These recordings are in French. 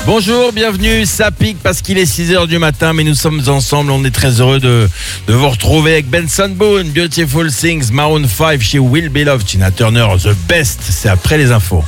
Bonjour, bienvenue, ça pique parce qu'il est 6h du matin, mais nous sommes ensemble, on est très heureux de vous retrouver avec Benson Boone, Beautiful Things, Maroon 5 chez Will Be Loved, Tina Turner, The Best, c'est après les infos.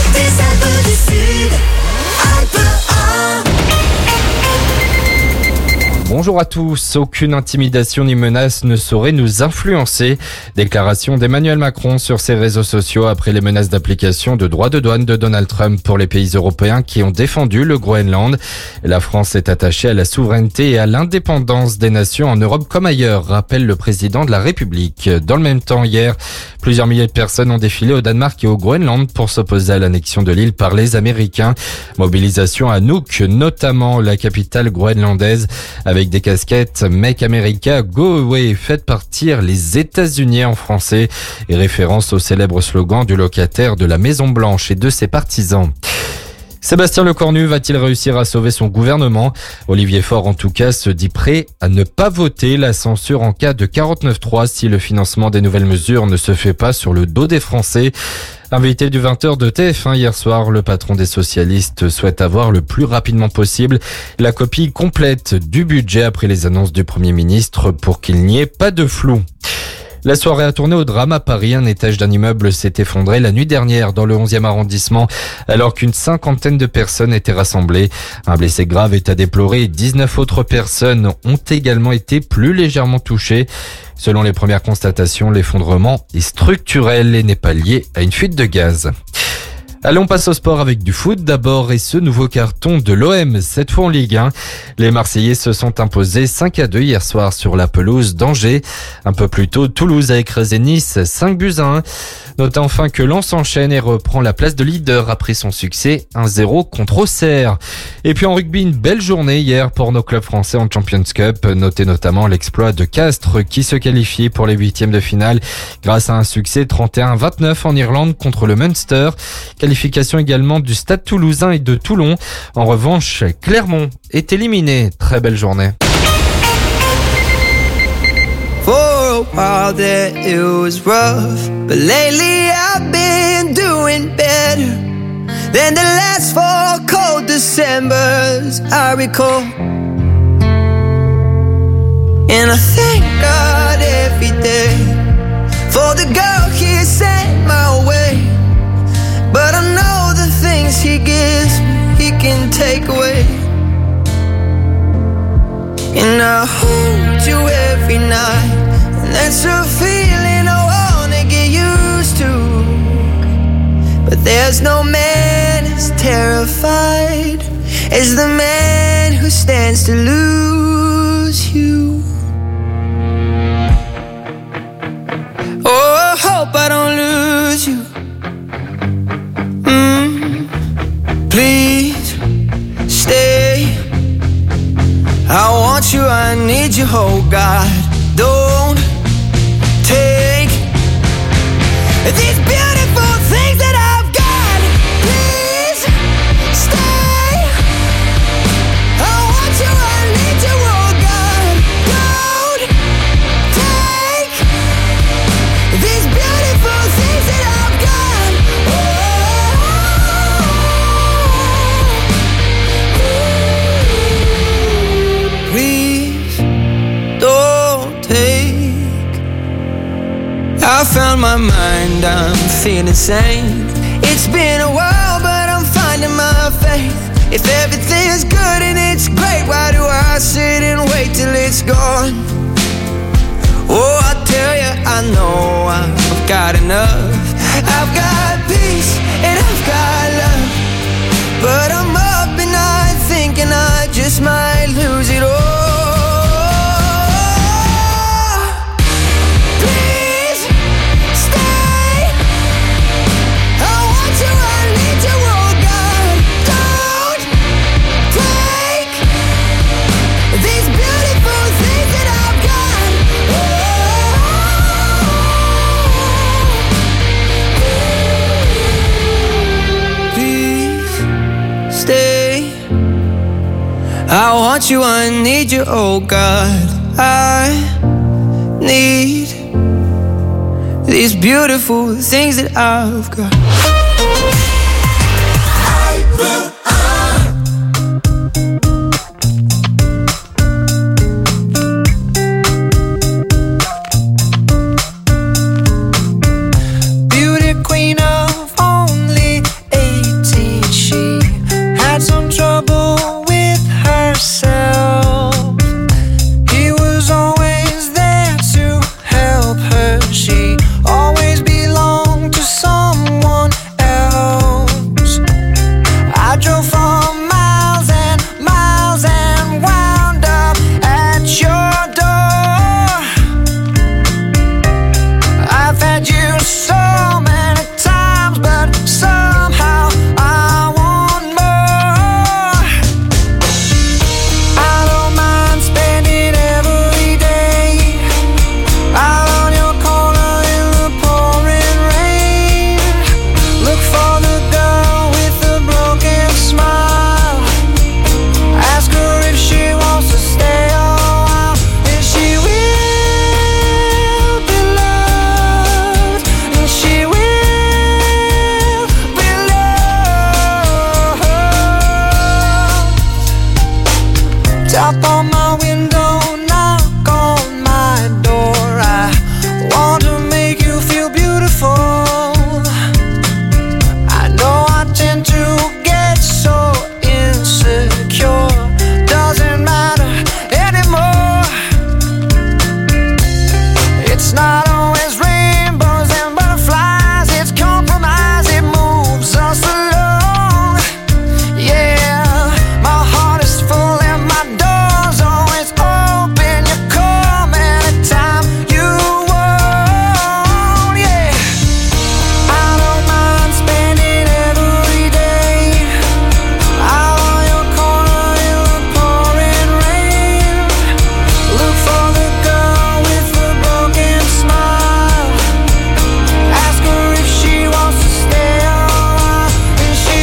Bonjour à tous, aucune intimidation ni menace ne saurait nous influencer. Déclaration d'Emmanuel Macron sur ses réseaux sociaux après les menaces d'application de droits de douane de Donald Trump pour les pays européens qui ont défendu le Groenland. La France est attachée à la souveraineté et à l'indépendance des nations en Europe comme ailleurs, rappelle le président de la République. Dans le même temps, hier, plusieurs milliers de personnes ont défilé au Danemark et au Groenland pour s'opposer à l'annexion de l'île par les Américains. Mobilisation à Nuuk, notamment la capitale groenlandaise, avec des casquettes Make America Go Away, faites partir les États-Unis en français, et référence au célèbre slogan du locataire de la Maison Blanche et de ses partisans. Sébastien Lecornu va-t-il réussir à sauver son gouvernement ? Olivier Faure, en tout cas, se dit prêt à ne pas voter la censure en cas de 49.3 si le financement des nouvelles mesures ne se fait pas sur le dos des Français. Invité du 20h de TF1 hier soir, le patron des socialistes souhaite avoir le plus rapidement possible la copie complète du budget après les annonces du Premier ministre pour qu'il n'y ait pas de flou. La soirée a tourné au drame à Paris. Un étage d'un immeuble s'est effondré la nuit dernière dans le 11e arrondissement alors qu'une cinquantaine de personnes étaient rassemblées. Un blessé grave est à déplorer et 19 autres personnes ont également été plus légèrement touchées. Selon les premières constatations, l'effondrement est structurel et n'est pas lié à une fuite de gaz. Allons, on passe au sport avec du foot d'abord et ce nouveau carton de l'OM, cette fois en Ligue 1. Les Marseillais se sont imposés 5-2 hier soir sur la pelouse d'Angers. Un peu plus tôt, Toulouse a écrasé Nice 5-1. Notez enfin que Lens enchaîne et reprend la place de leader après son succès 1-0 contre Auxerre. Et puis en rugby, une belle journée hier pour nos clubs français en Champions Cup. Notez notamment l'exploit de Castres qui se qualifie pour les huitièmes de finale grâce à un succès 31-29 en Irlande contre le Munster. Qualification également du Stade Toulousain et de Toulon. En revanche, Clermont est éliminé. Très belle journée. For a while there it was rough, but lately I've been doing better than the last 4 cold Decembers I recall. And I thank God every day for the girl He sent my way. But I know the things He gives me, He can take away. And I hold you every night, and that's a feeling I wanna get used to. But there's no man as terrified as the man who stands to lose you. Oh, I hope I don't lose you. Please stay. I want you, I need you, oh God. Don't take these beautiful things that I've got. Please stay. I want you, I need you, oh God. Don't take these beautiful things that I've got. Please don't take. I found my mind, I'm feeling sane. It's been a while, but I'm finding my faith. If everything's good and it's great, why do I sit and wait till it's gone? Oh, I tell you, I know I've got enough. I've got peace and I've got love, but I'm up at night thinking I just might lose it all. I want you, I need you, oh God. I need these beautiful things that I've got. queen of only 18. She had some trouble with herself. He was always there to help her. She always belonged to someone else. I drove for miles and miles and wound up at your door. I've had you so many times, but somehow I want more. I don't mind spending every day out on your corner in the pouring rain. Look for the girl with the broken smile. Ask her if she wants to stay a while. And she will be loved. And she will be loved. Tap on my window, knock on my door. I want to make you feel beautiful. I know I tend to get so insecure. Doesn't matter anymore. It's not always rainbows and butterflies. It's compromise, it moves us along. Yeah, my heart is full and my door's always open. You come anytime you want. Yeah, I don't mind spending every day out on your corner in the pouring rain. Look for the girl with the broken smile. Ask her if she wants to stay a while. And she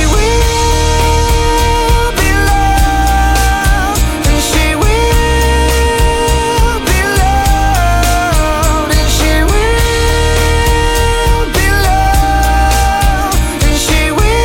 will be loved. And she will be loved. And she will be loved. And she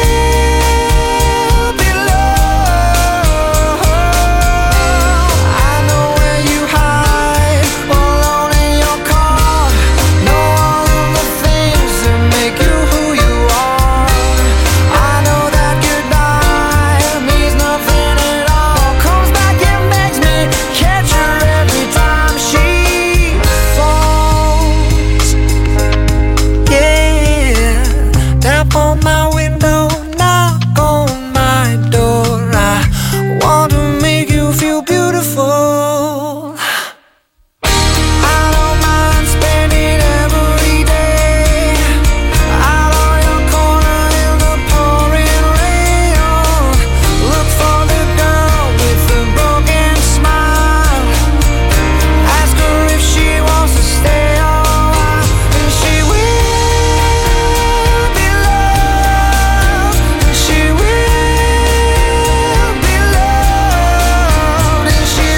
will be loved. I know where you hide, alone in your car. Know all of the things that make you who you are. I know that goodbye means nothing at all. Comes back and makes me catch her every time she falls. Yeah, tap on my window, knock on my door. I want to make you feel beautiful. I don't mind spending every day out on your corner in the pouring rain. Look for the girl with the broken smile. Ask her if she wants to stay a while. And she will be loved. And she will be loved. And she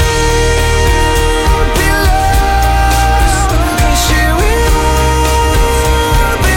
will be loved. And she will be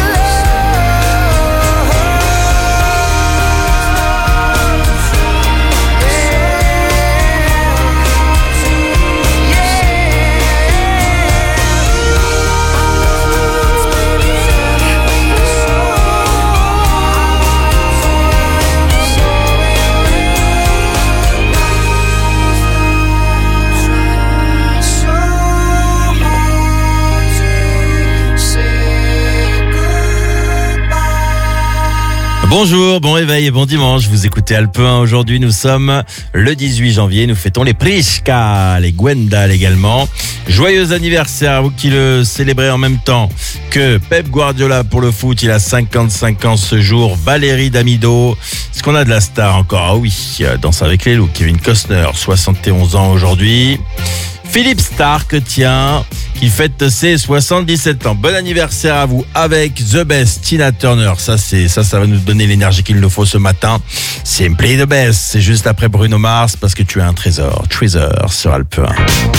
Bonjour, bon réveil et bon dimanche. Vous écoutez Alpe 1. Aujourd'hui, nous sommes le 18 janvier. Nous fêtons les Priska, les Gwendal également. Joyeux anniversaire à vous qui le célébrez en même temps que Pep Guardiola pour le foot. Il a 55 ans ce jour. Valérie Damido. Est-ce qu'on a de la star encore? Ah oui, Danse avec les loups. Kevin Costner, 71 ans aujourd'hui. Philippe Stark, tiens, qui fête ses 77 ans. Bon anniversaire à vous avec The Best, Tina Turner. Ça va nous donner l'énergie qu'il nous faut ce matin. Simply the Best. C'est juste après Bruno Mars parce que tu es un trésor. Treasure sur Alpe 1.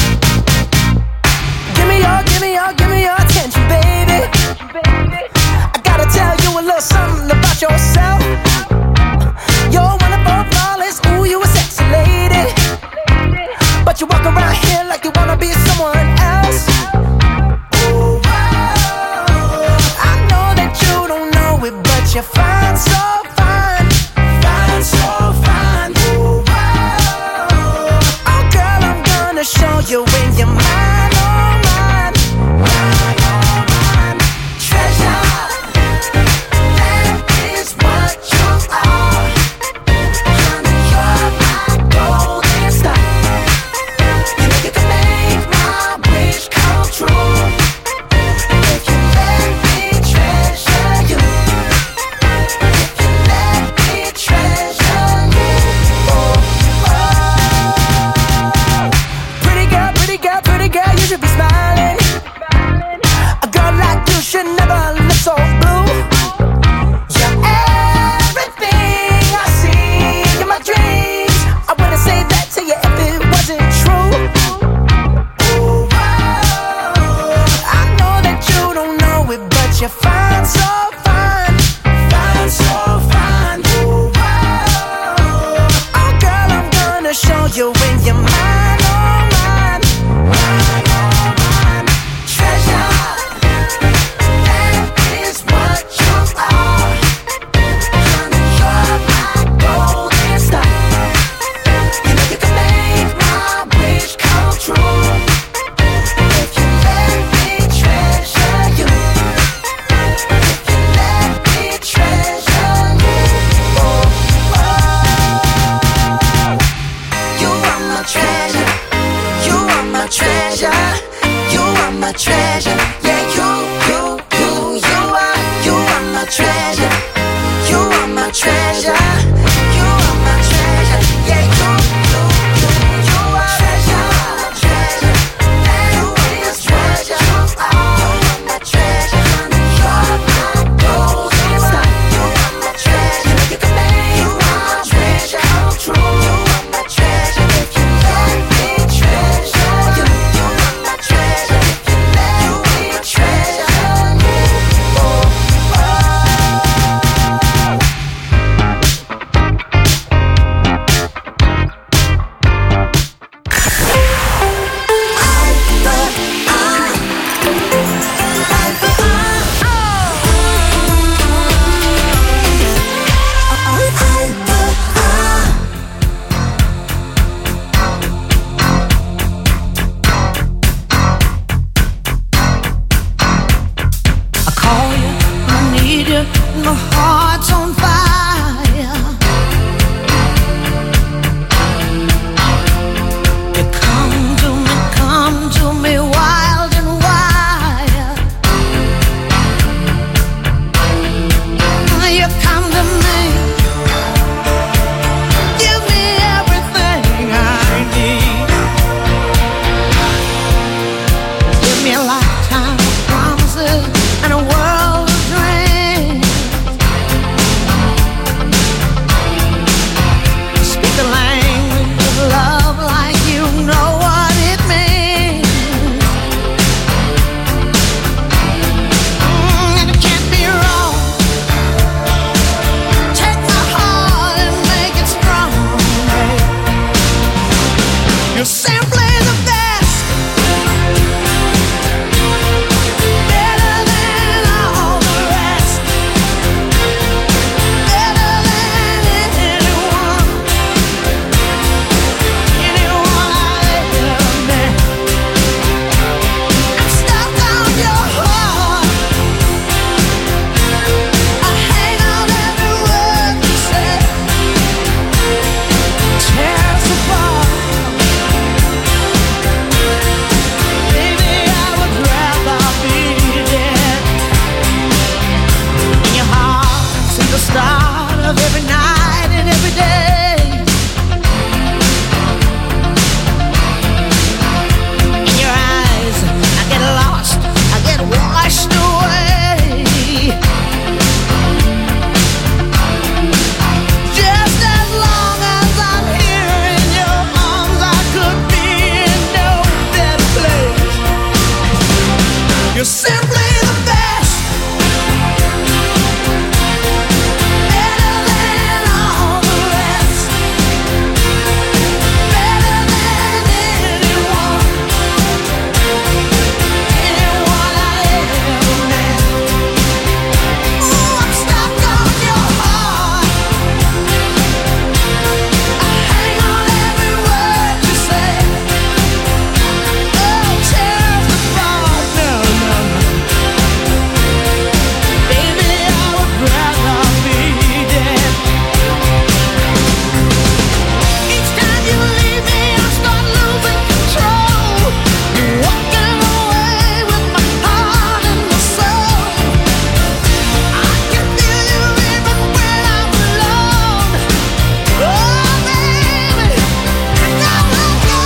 Give me your attention, baby. I gotta tell you a little something about yourself. You're wonderful, flawless, ooh, you a sexy lady. But you walk around here like you wanna be someone else. I know that you don't know love every night and every day. In your eyes, I get lost, I get washed away. Just as long as I'm here in your arms, I could be in no better place. You're simply the best. Better than all the rest. Better than anyone. Anyone I ever met. Ooh, I'm stuck on your heart. I hang on every word you say. Oh, tears apart. No, no, no. Baby, I would rather be dead. Each time you leave me, I start losing control. You're walking away with my heart and my soul. I can feel you even when I'm alone. Oh, baby, don't let go.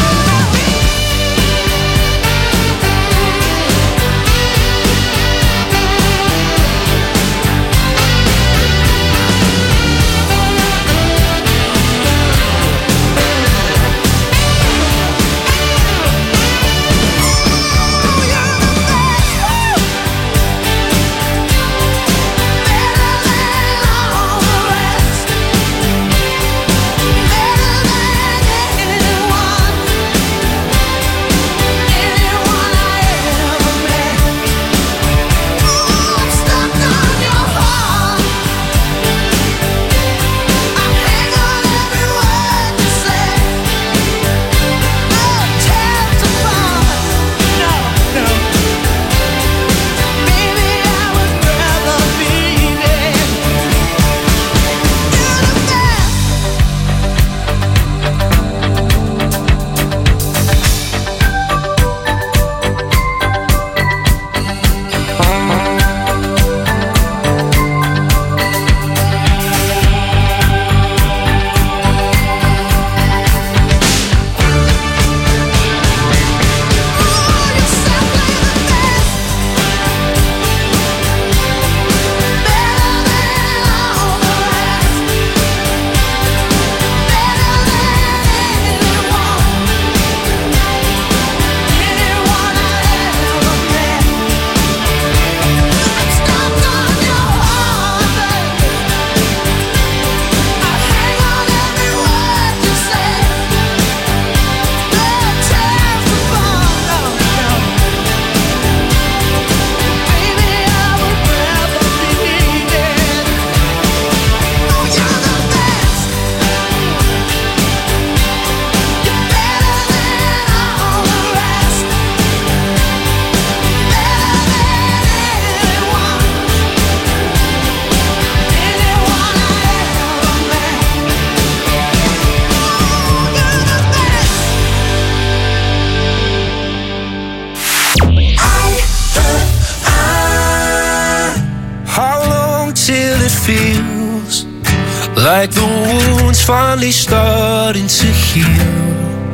How long till it feels like the wound's finally starting to heal?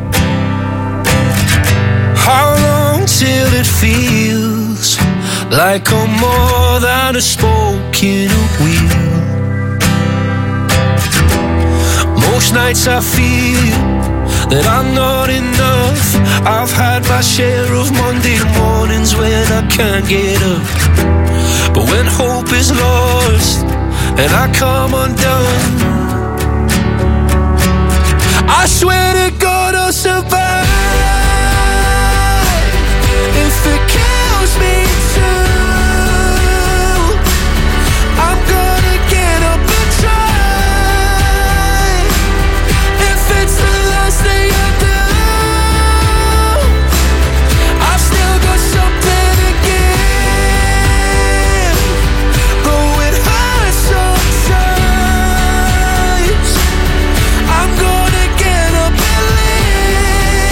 How long till it feels like I'm more than a spoke in a wheel? Most nights I feel that I'm not enough. I've had my share of Monday mornings when I can't get up. But when hope is lost and I come undone, I swear to God I'll survive. If it kills me too, I'm gonna get up and try. If it's the last thing I do, I've still got something to give. Though it hurts sometimes, I'm gonna get up and live.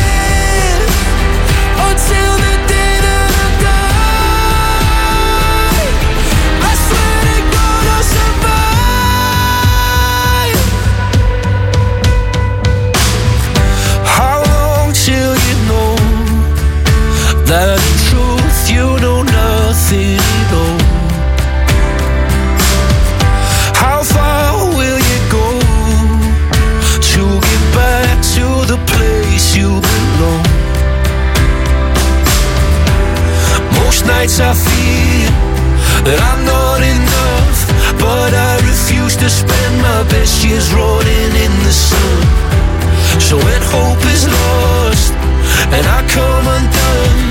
to spend my best years rolling in the sun. So when hope is lost and I come undone,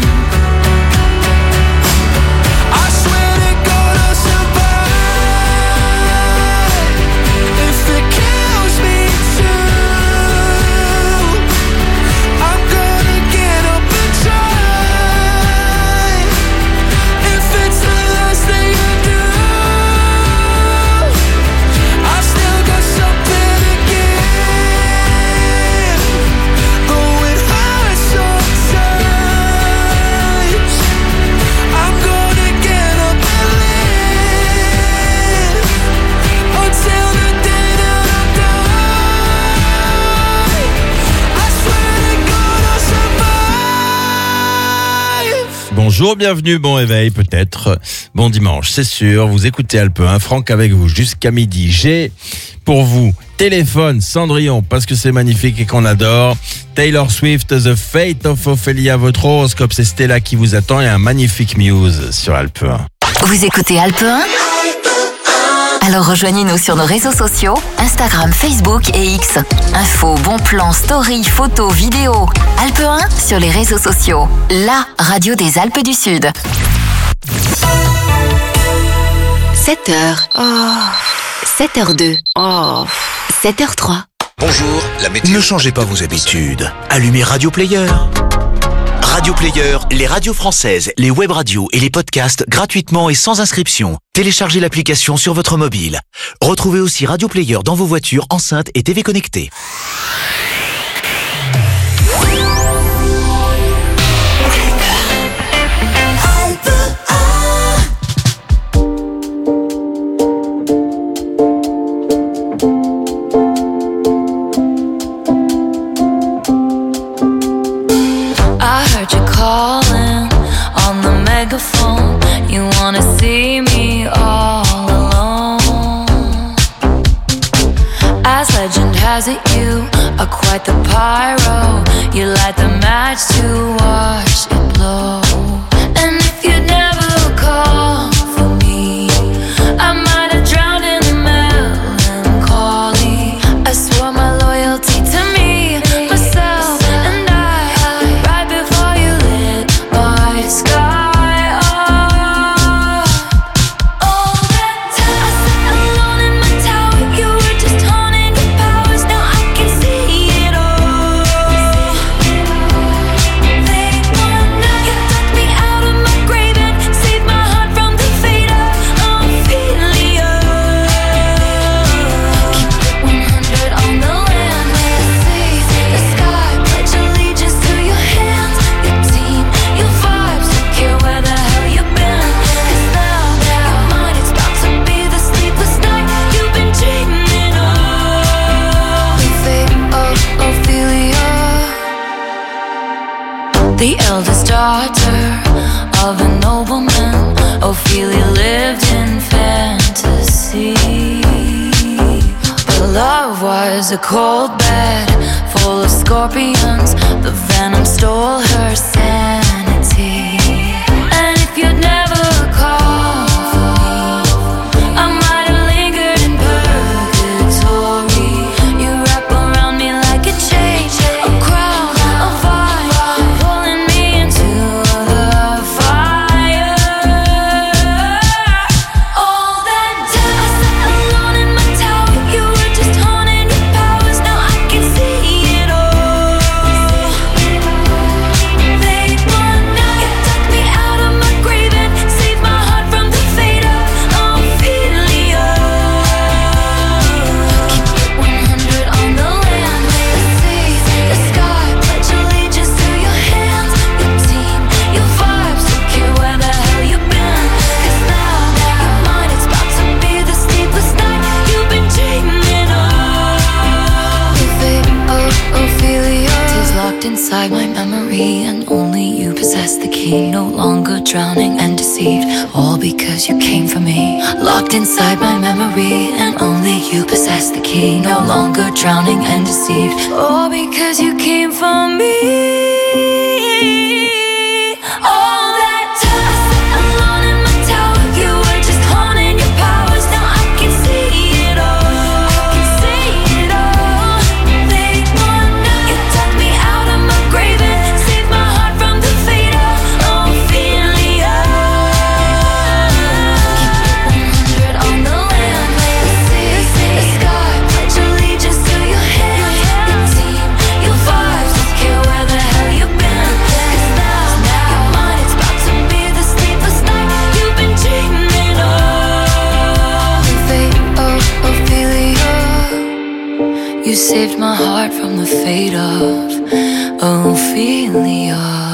I swear to God I'll survive. If it kills me too, I'm gonna get up and try. If it's the last thing I do, I've still got something to give. Going hard sometimes, I'm gonna get up and live until the day that I die. I swear to God I'll survive. Bonjour, bienvenue, bon réveil peut-être, bon dimanche, c'est sûr, vous écoutez Alpe 1, Franck avec vous jusqu'à midi. J'ai pour vous téléphone Cendrillon parce que c'est magnifique et qu'on adore. Taylor Swift, The Fate of Ophelia, votre horoscope, c'est Stella qui vous attend et un magnifique Muse sur Alpe 1. Vous écoutez Alpe 1 ? Alors rejoignez-nous sur nos réseaux sociaux, Instagram, Facebook et X. Infos, bons plans, stories, photos, vidéos. Alpe 1 sur les réseaux sociaux. La radio des Alpes du Sud. 7h. 7h02. 7h03. Bonjour, la météo. Ne changez pas vos habitudes. Allumez Radio Player. Radio Player, les radios françaises, les web radios et les podcasts gratuitement et sans inscription. Téléchargez l'application sur votre mobile. Retrouvez aussi Radio Player dans vos voitures, enceintes et TV connectées. I heard you calling on the megaphone. You wanna see me all alone. As legend has it, you are quite the pyro. You light the match to watch it blow. And if you never call for me, I might have drowned in the melancholy. I swore my loyalty to me, myself, and I, right before you lit my sky up. All that time I sat alone in my tower, you were just honing your powers. Now I can see it all. They want now you took me out of my grave and saved my heart from the fate of Ophelia. Keep it 100 on the land, let us see the sky. Pledge allegiance to your hands, your team, your vibes. Don't care where the hell you've been, 'cause now your mind is about to be the sleepless night you've been dreaming of. The fate of Ophelia, the eldest daughter of a nobleman. Ophelia lived in fantasy, but love was a cold bed full of scorpions. The venom stole her sanity. And if you'd never called for me, I might have lingered in purgatory. You wrap around me like a chain, a crown, a vine, pulling me into the fire. All that time I sat alone in my tower, you were just honing your powers. Now I can see it all. They want now you took me out of my grave and saved my heart from the fate of Ophelia. Keep it 100 on the land, let us see the sky. Pledge allegiance to your hands, your team, your vibes. Don't care where the hell you've been, 'cause now your mind is about to be the sleepless night you've been dreaming of. The fate of Ophelia is locked inside my memory, and only you possess the key. No longer drowning and deceived, all because you came for me. Locked inside my memory, and only you possess the key. No longer drowning and deceived, all because you came for me. All that time I sat alone in my tower, you were just honing your powers. Now I can see it all. You saved my heart from the fate of Ophelia.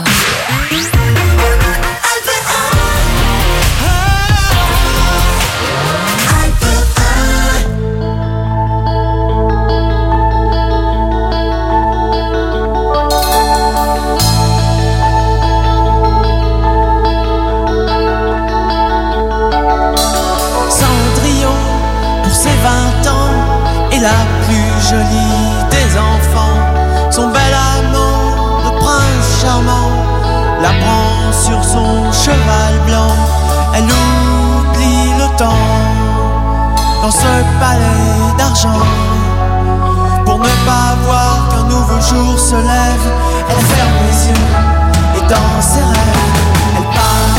La plus jolie des enfants, son bel amant, le prince charmant, la prend sur son cheval blanc. Elle oublie le temps dans ce palais d'argent. Pour ne pas voir qu'un nouveau jour se lève, elle ferme les yeux et dans ses rêves, elle part.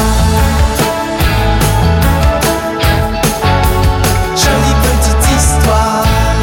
Jolie petite histoire.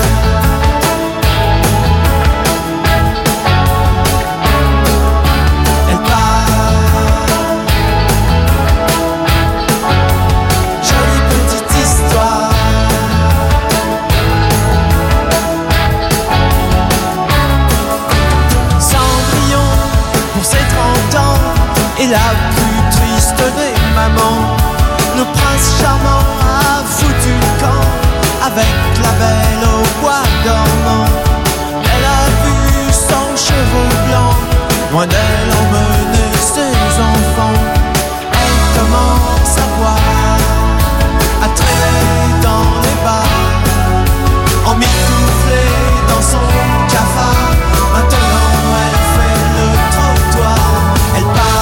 Et la plus triste des mamans, le prince charmant a foutu le camp avec la belle au bois dormant. Elle a vu son cheveu blanc, loin d'elle emmener ses enfants. Elle commence à boire, à traîner dans les bars, emmitouflée dans son cafard. Maintenant elle fait le trottoir, elle part.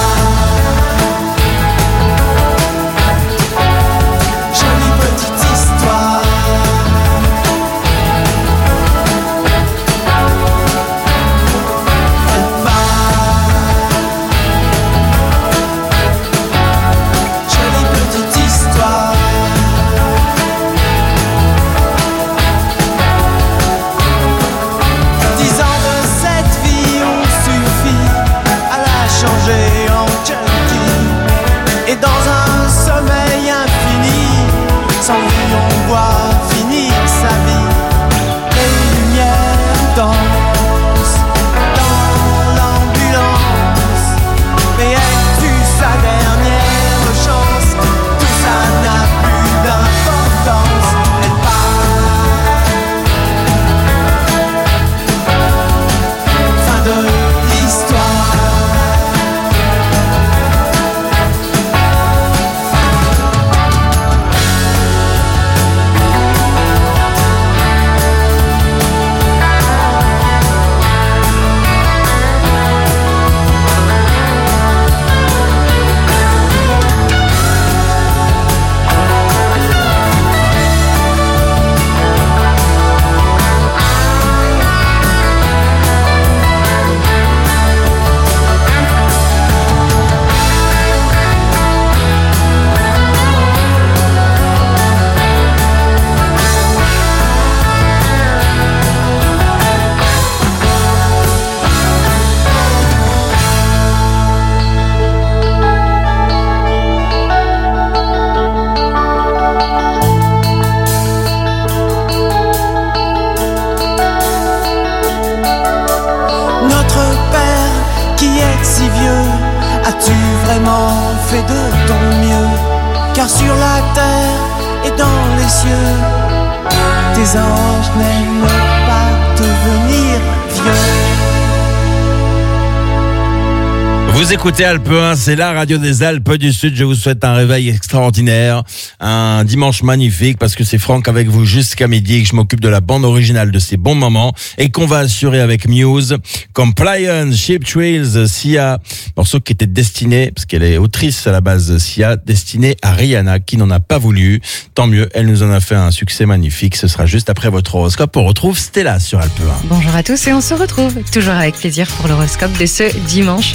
As-tu vraiment fait de ton mieux? Car sur la terre et dans les cieux, tes anges n'aiment pas devenir vieux. Vous écoutez Alpes 1, c'est la radio des Alpes du Sud. Je vous souhaite un réveil extraordinaire, un dimanche magnifique, parce que c'est Franck avec vous jusqu'à midi, que je m'occupe de la bande originale de ces bons moments et qu'on va assurer avec Muse, Compliance, Cheap Thrills, Sia, morceau qui était destiné, parce qu'elle est autrice à la base, Sia, destiné à Rihanna, qui n'en a pas voulu. Tant mieux, elle nous en a fait un succès magnifique. Ce sera juste après votre horoscope. On retrouve Stella sur Alpes 1. Bonjour à tous et on se retrouve toujours avec plaisir pour l'horoscope de ce dimanche 18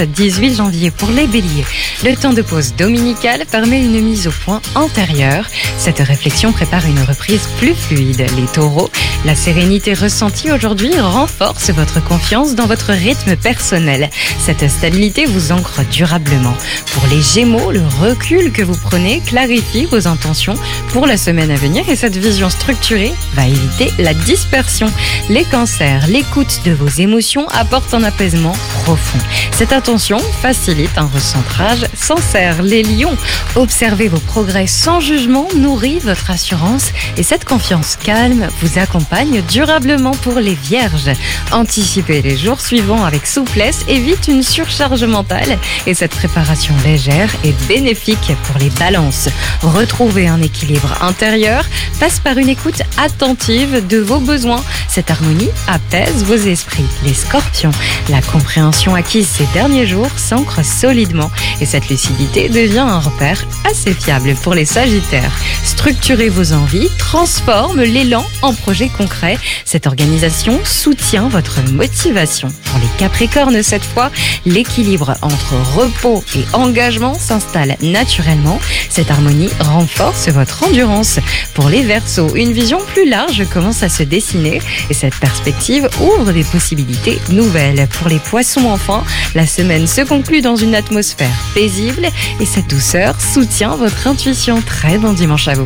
6 janvier pour les béliers. Le temps de pause dominicale permet une mise au point antérieure. Cette réflexion prépare une reprise plus fluide. Les taureaux, la sérénité ressentie aujourd'hui renforce votre confiance dans votre rythme personnel. Cette stabilité vous ancre durablement. Pour les gémeaux, le recul que vous prenez clarifie vos intentions pour la semaine à venir et cette vision structurée va éviter la dispersion. Les cancers, l'écoute de vos émotions apporte un apaisement profond. Cette attention facilite un recentrage sincère. Les lions, observez vos progrès sans jugement nourrit votre assurance et cette confiance calme vous accompagne durablement. Pour les vierges. Anticipez les jours suivants avec souplesse évite une surcharge mentale et cette préparation légère est bénéfique pour les balances. Retrouver un équilibre intérieur passe par une écoute attentive de vos besoins. Cette harmonie apaise vos esprits. Les scorpions, la compréhension acquise ces derniers jours s'ancre solidement et cette lucidité devient un repère assez fiable. Pour les sagittaires. Structurez vos envies, transforme l'élan en projet concret. Cette organisation soutient votre motivation. Pour les capricornes cette fois, l'équilibre entre repos et engagement s'installe naturellement. Cette harmonie renforce votre endurance. Pour les verseaux, une vision plus large commence à se dessiner et cette perspective ouvre des possibilités nouvelles. Pour les poissons enfin, la semaine se conclut dans une atmosphère paisible et cette douceur soutient votre intuition. Très bon dimanche à vous.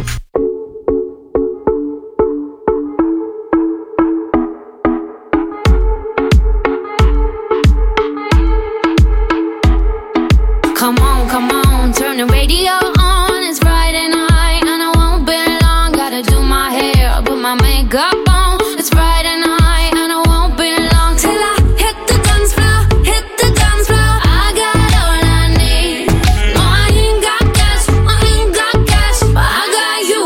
Come on, turn the radio on. It's Friday night and I won't be long. Gotta do my hair, put my makeup on. It's Friday night and I won't be long till I hit the dance floor, hit the dance floor. I got all I need. No, I ain't got cash, but I got you.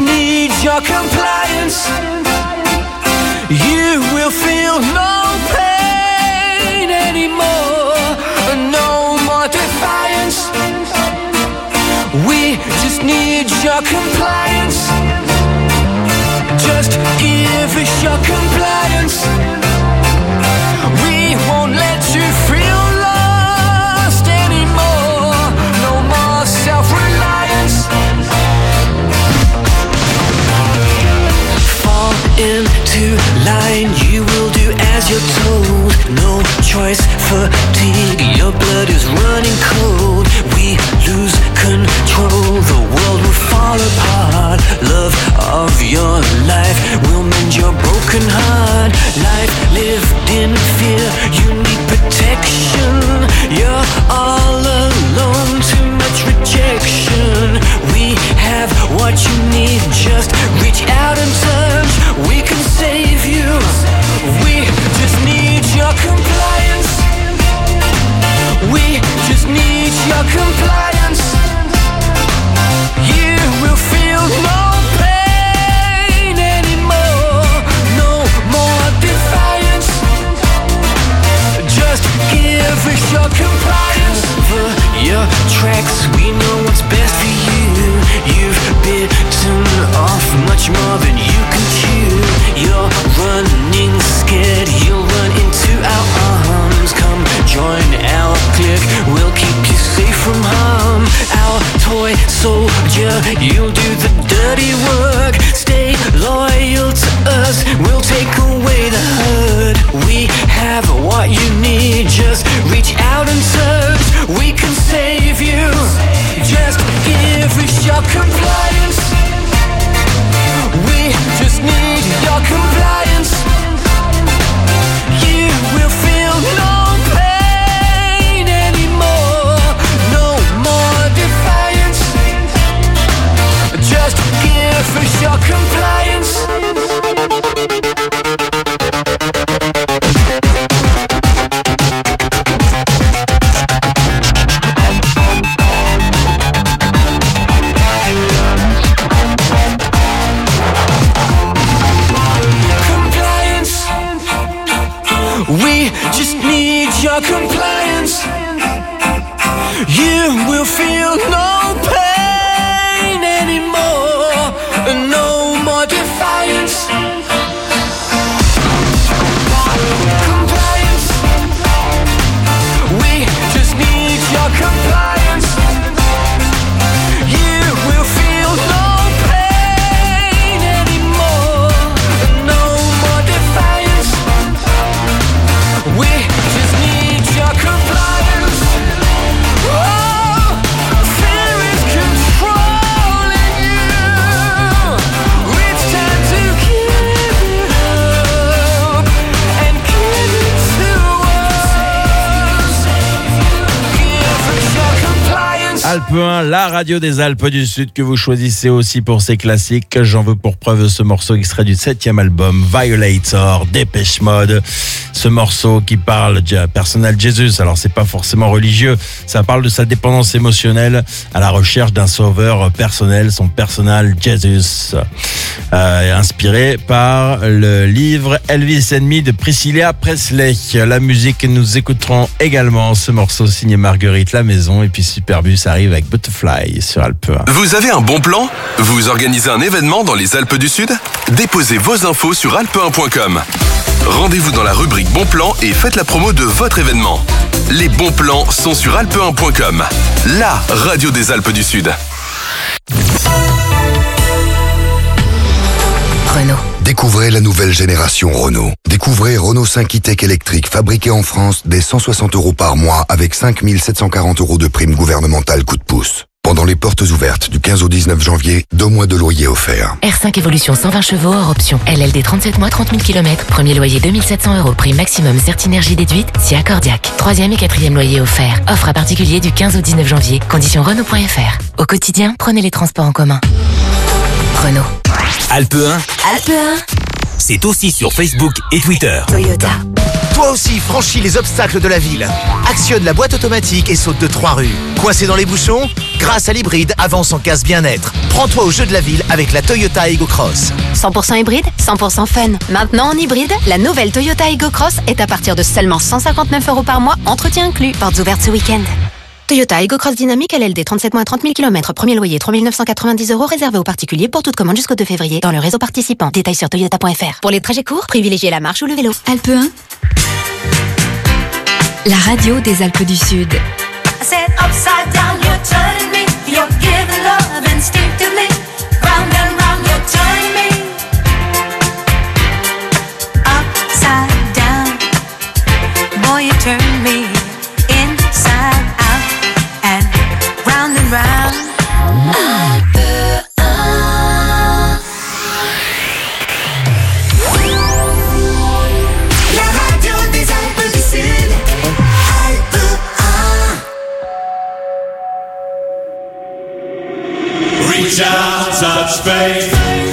need your compliance. You will feel no pain anymore, no more defiance. We just need your compliance. Just give us your compliance. We won't let you feel lost anymore, no more self-reliance. Fall into line, you will do as you're told. No choice, fatigue, your blood is running cold. We lose control, the world will fall apart. Love of your life will mend your broken heart. Life lived in fear, you need protection. You're all alone, too much rejection. We have what you need, just reach out and touch. We can save you. We just need your compliance. We just need your compliance. You will feel no pain anymore, no more defiance. Just give us your compliance. Cover your tracks, we know what's best for you. You've bitten off much more than you can chew. You're running scared, you'll run into our arms. Come join our clique, we'll keep you safe from harm. Our toy soldier, you'll do the dirty work. Stay loyal to us, we'll take away the hurt. We have what you need, just reach out and touch. We can save you. Just give us your compliance. We just need your compliance. You will feel no pain anymore, no more defiance. Just give us your compliance. We just need your compliance. You will feel no pain anymore, no more defiance. Compliance. We just need your compliance. You will feel no pain anymore, no more defiance. We just need your compliance. Oh, fear is controlling you. It's time to give it up and give it to us. Give us your compliance. Alpes 1, la radio des Alpes du Sud que vous choisissez aussi pour ces classiques. J'en veux pour preuve ce morceau extrait du 7e album Violator, Dépêche Mode. Ce morceau qui parle de Personal Jesus. Alors c'est pas forcément religieux, ça parle de sa dépendance émotionnelle à la recherche d'un sauveur personnel, son Personal Jesus. Inspiré par le livre Elvis and Me de Priscilla Presley. La musique que nous écouterons également, ce morceau signé Marguerite La Maison, et puis Superbus arrive avec Butterfly sur Alpes 1. Vous avez un bon plan? Vous organisez un événement dans les Alpes du Sud? Déposez vos infos sur alpe1.com. Rendez-vous dans la rubrique Bon Plan et faites la promo de votre événement. Les bons plans sont sur alpe1.com, la radio des Alpes du Sud. Renault. Découvrez la nouvelle génération Renault. Découvrez Renault 5 e-Tech électrique fabriqué en France dès 160 € par mois avec 5 740 € de prime gouvernementale coup de pouce. Pendant les portes ouvertes du 15 au 19 janvier, 2 mois de loyer offerts. R5 Evolution 120 chevaux hors option. LLD 37 mois, 30 000 km. Premier loyer 2700 €. Prix maximum Certinergie déduite si accordiaque. 3e et 4e loyer offert. Offre à particulier du 15 au 19 janvier. Conditions Renault.fr. Au quotidien, prenez les transports en commun. Renault. Alpes 1. Alpes 1. C'est aussi sur Facebook et Twitter. Toyota. Toi aussi, franchis les obstacles de la ville. Actionne la boîte automatique et saute de 3 rues. Coincé dans les bouchons? Grâce à l'hybride, avance en casse bien-être. Prends-toi au jeu de la ville avec la Toyota Aygo Cross. 100% hybride, 100% fun. Maintenant en hybride, la nouvelle Toyota Aygo Cross est à partir de seulement 159 € par mois, entretien inclus. Portes ouvertes ce week-end. Toyota Aygo Cross Dynamique LLD, 37 mois, 30 000 km. Premier loyer, 3 990 € réservé aux particuliers pour toute commande jusqu'au 2 février dans le réseau participant. Détails sur toyota.fr. Pour les trajets courts, privilégiez la marche ou le vélo. Alpe 1, la radio des Alpes du Sud. I said upside down, you're turning me. You're giving love instinctively. Round and round, you're turning me. Upside down, boy, you turn me inside out and round and round. La radio des Alpes du Sud. Reach out, touch faith.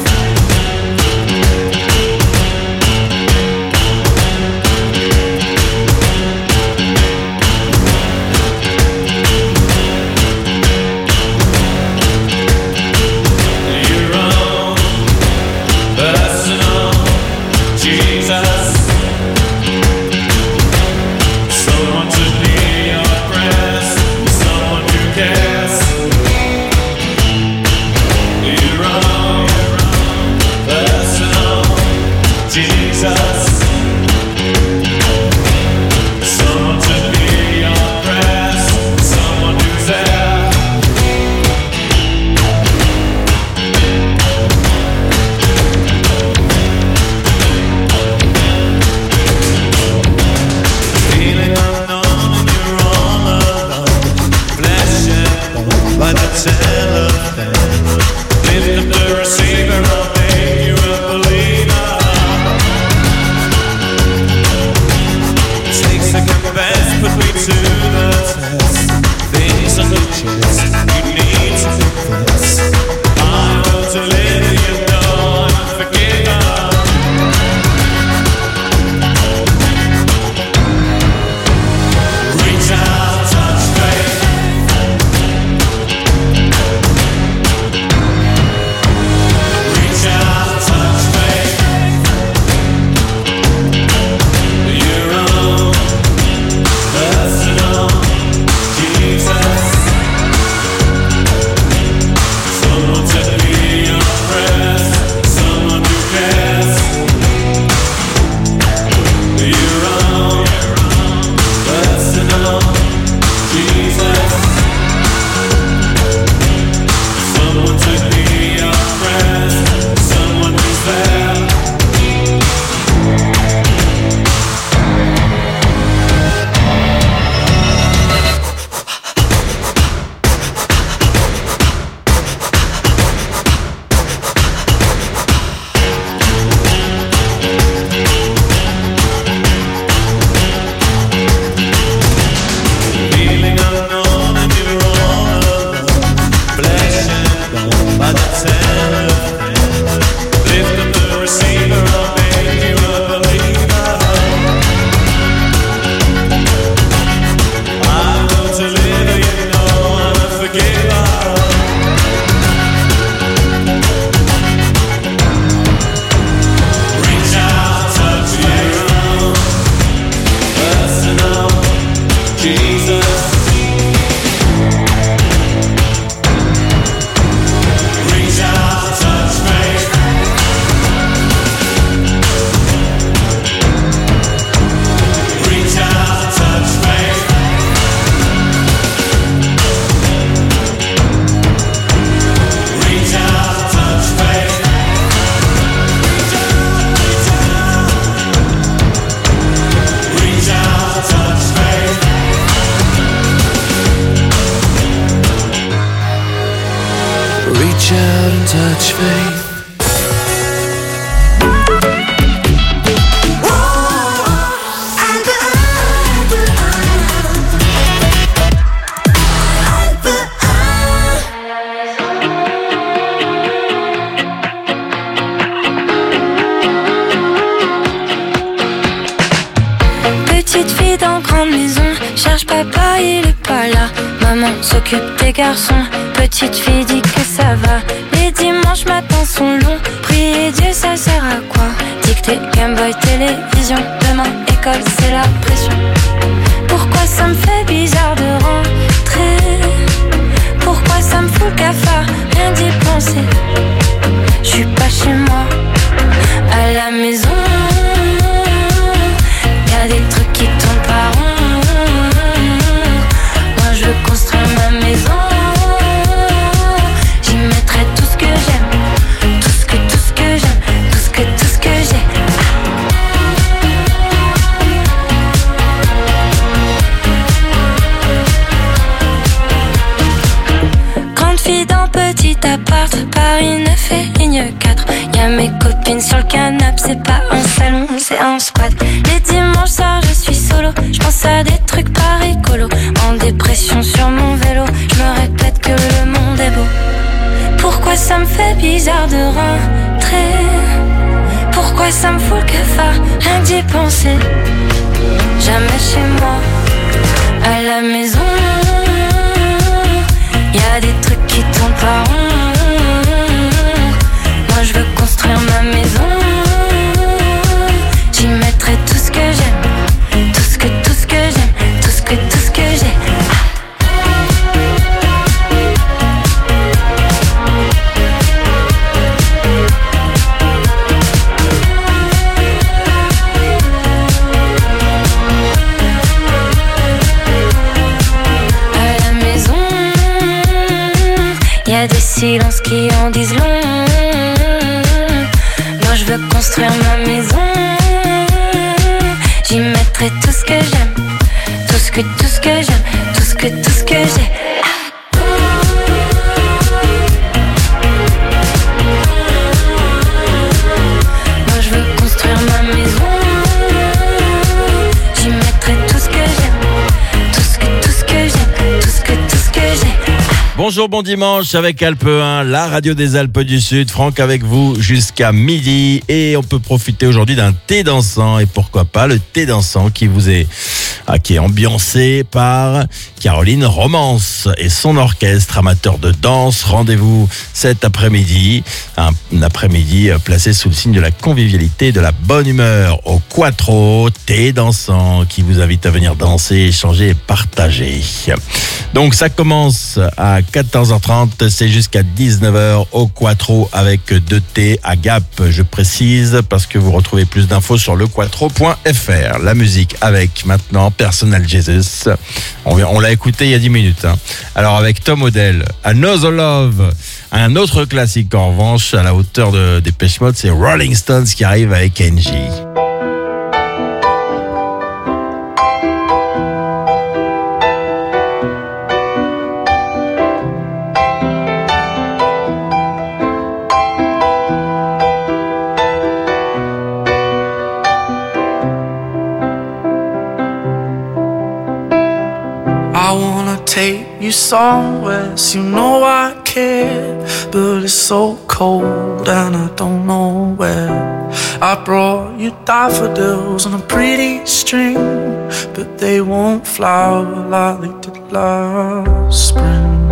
Your own personal Jesus. Someone to hear your prayers, someone who cares. Your own personal Jesus. Someone to hear your prayers, someone who's there. Feeling unknown and you're all alone. Flesh and bone by the telephone. Lift up the receiver, I'll make you a believer. Take second best, put me to the test. Things on the chest, you need to confess. I want to live, you know I'm forgiven. Reach out, touch faith. Reach out, touch faith. Your own personal Jesus. Someone to hear your prayers, someone who cares. Your own personal Jesus. Someone to hear your prayers, someone who's there. Feeling unknown and you're all alone. Flesh and bone by the telephone. Lift up the receiver, I'll make you a believer. I want to live, you know I'm a forgiver. Reach out, touch your own personal Jesus. Reach out, touch faith. Reach out, touch faith. Reach out, touch faith. Reach out, touch faith. Reach out and touch faith. Petite fille dans grande maison, cherche papa, il est pas là. Maman s'occupe des garçons, petite fille dit que ça va. Les dimanches matins sont longs, prier Dieu ça sert à quoi? Dictée, Game Boy, télévision, demain école c'est la pression. Pourquoi ça me fait bizarre de rentrer? Pourquoi ça me fout le cafard, rien d'y penser? Je suis pas chez moi, à la maison. Y'a des trucs qui tournent pas rond. Moi je veux construire ma maison. J'y mettrai tout ce que j'aime, tout ce que j'aime, tout ce que j'ai. Grande fille dans petit appart, Paris 9 et ligne 4. Y'a mes copines sur le canapé, c'est pas un salon, c'est un squat. Les dimanches soirs je suis solo, je pense à des trucs pas rigolos. En dépression sur mon vélo, je me répète que le monde est beau. Pourquoi ça me fait bizarre de rentrer? Pourquoi ça me fout le cafard, rien que d'y penser? Jamais chez moi, à la maison. Y'a des trucs qui tournent pas rond. Moi je veux construire ma maison. J'y mettrai tout ce que j'aime, tout ce que j'aime, tout ce que j'ai. À la maison, y'a des silences qui en disent long. Moi je veux construire ma maison. J'y mettrai tout ce que j'aime, tout ce que j'aime, tout ce que j'ai. Moi je veux construire ma maison. J'y mettrai tout ce que j'aime, tout ce que j'aime, tout ce que j'ai. Bonjour, bon dimanche avec Alpe 1, la radio des Alpes du Sud. Franck avec vous jusqu'à midi et on peut profiter aujourd'hui d'un thé dansant et pourquoi pas le thé dansant qui est ambiancé par Caroline Romance et son orchestre amateur de danse. Rendez-vous cet après-midi, un après-midi placé sous le signe de la convivialité et de la bonne humeur au Quattro, thé dansant qui vous invite à venir danser, échanger et partager. Donc ça commence à 14h30, c'est jusqu'à 19h au Quattro avec 2 thés à Gap, je précise, parce que vous retrouvez plus d'infos sur lequattro.fr. La musique avec maintenant Personal Jesus. On l'a écouté il y a 10 minutes. Alors avec Tom Odell, Another Love, un autre classique en revanche à la hauteur de Depeche Mode, c'est Rolling Stones qui arrive avec Angie. Take you somewhere, so you know I care, but it's so cold and I don't know where. I brought you daffodils on a pretty string, but they won't flower like they did last spring.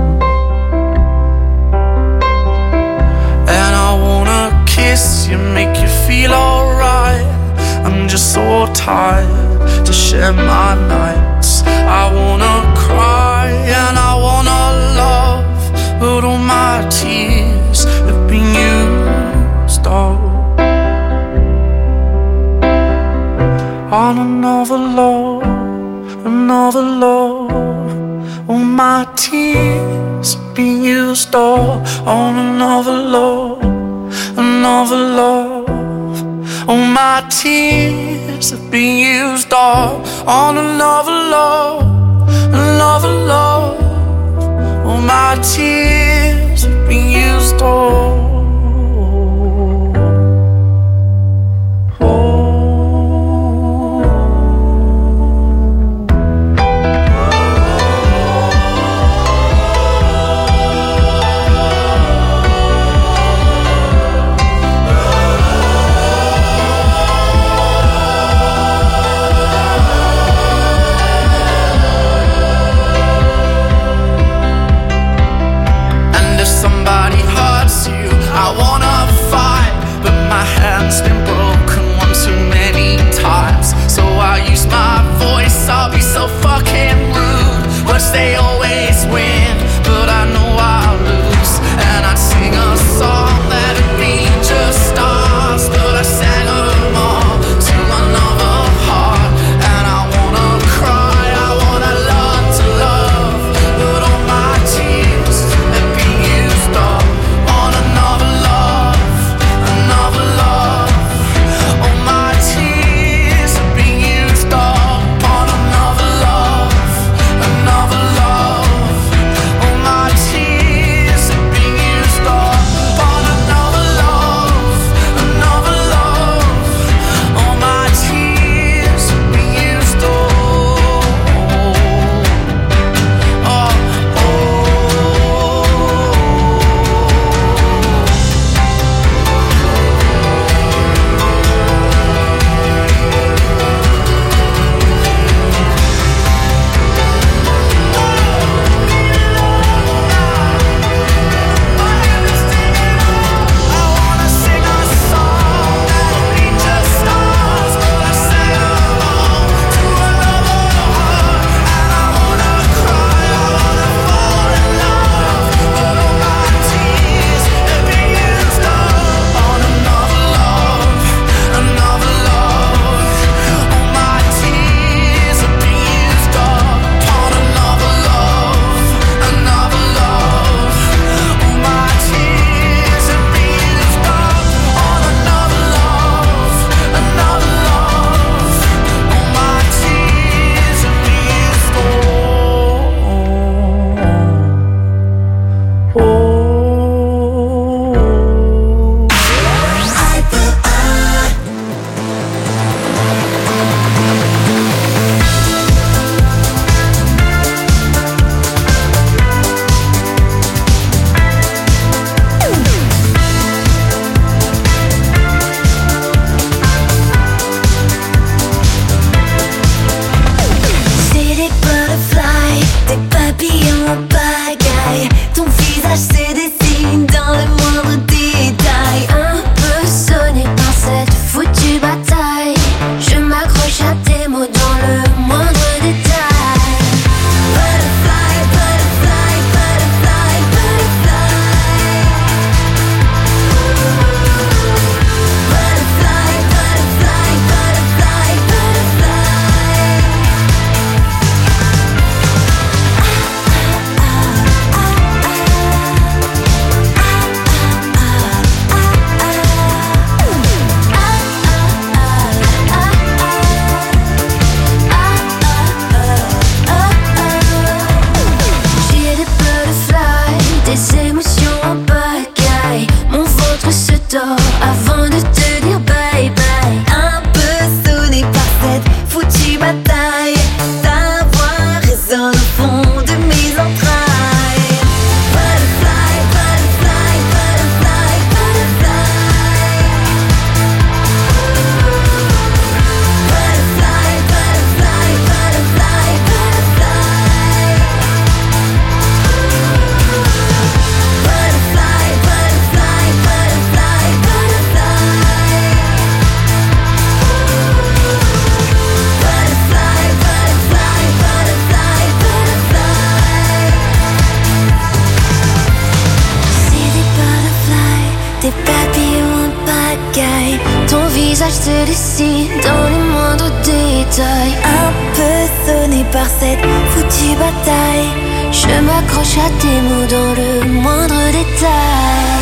And I wanna kiss you, make you feel alright. I'm just so tired to share my nights. I wanna cry and I wanna love, but all my tears have been used up on another love, another love. All my tears have been used up on another love, another love. All my tears have been used up on another love, another love. All my tears have been used up. d'ici dans les moindres détails. Un peu sonné par cette foutue bataille, je m'accroche à tes mots dans le moindre détail.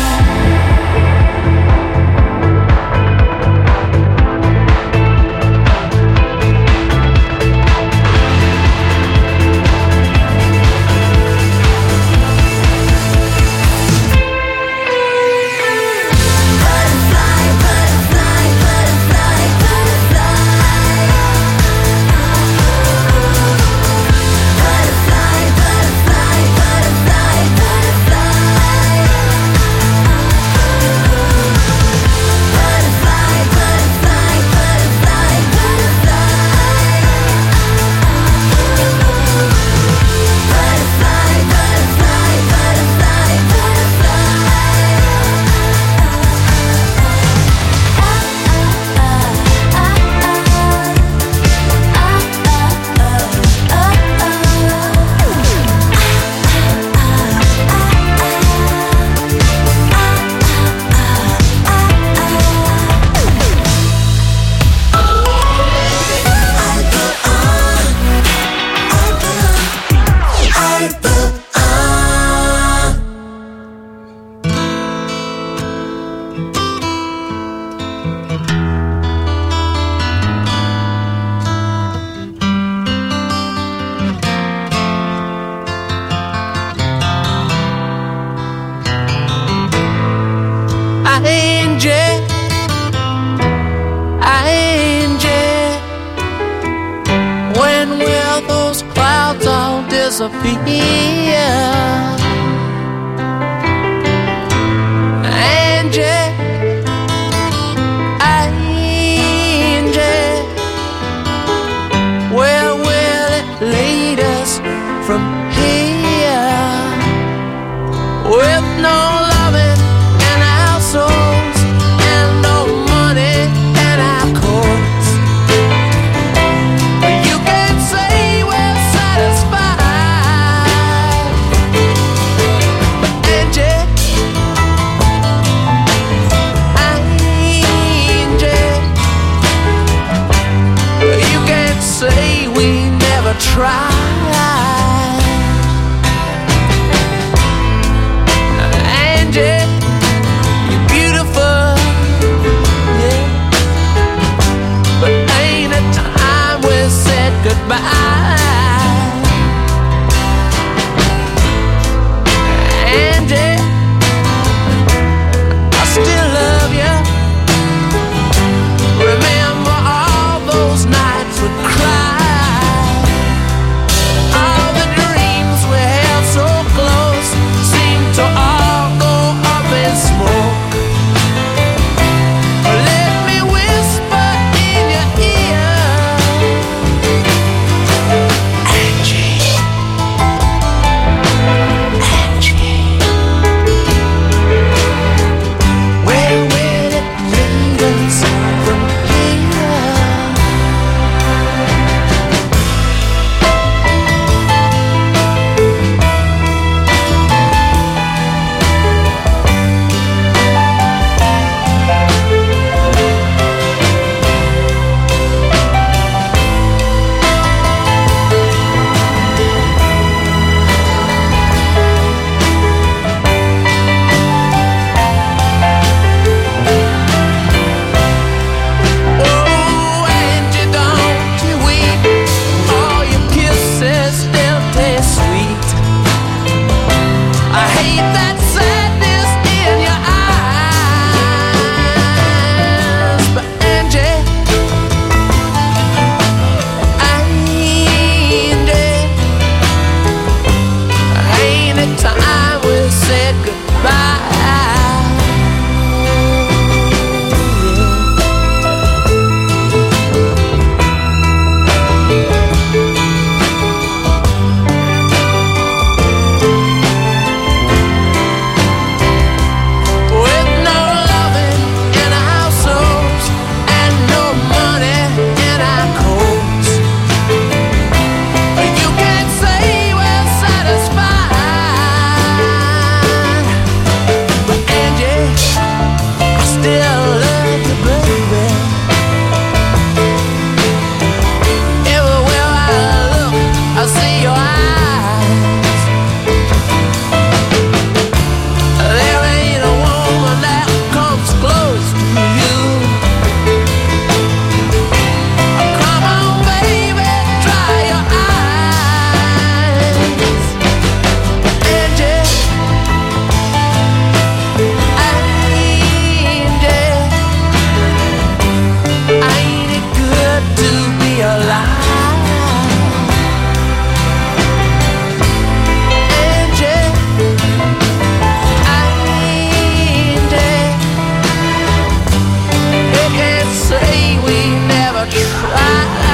Remember all those nights.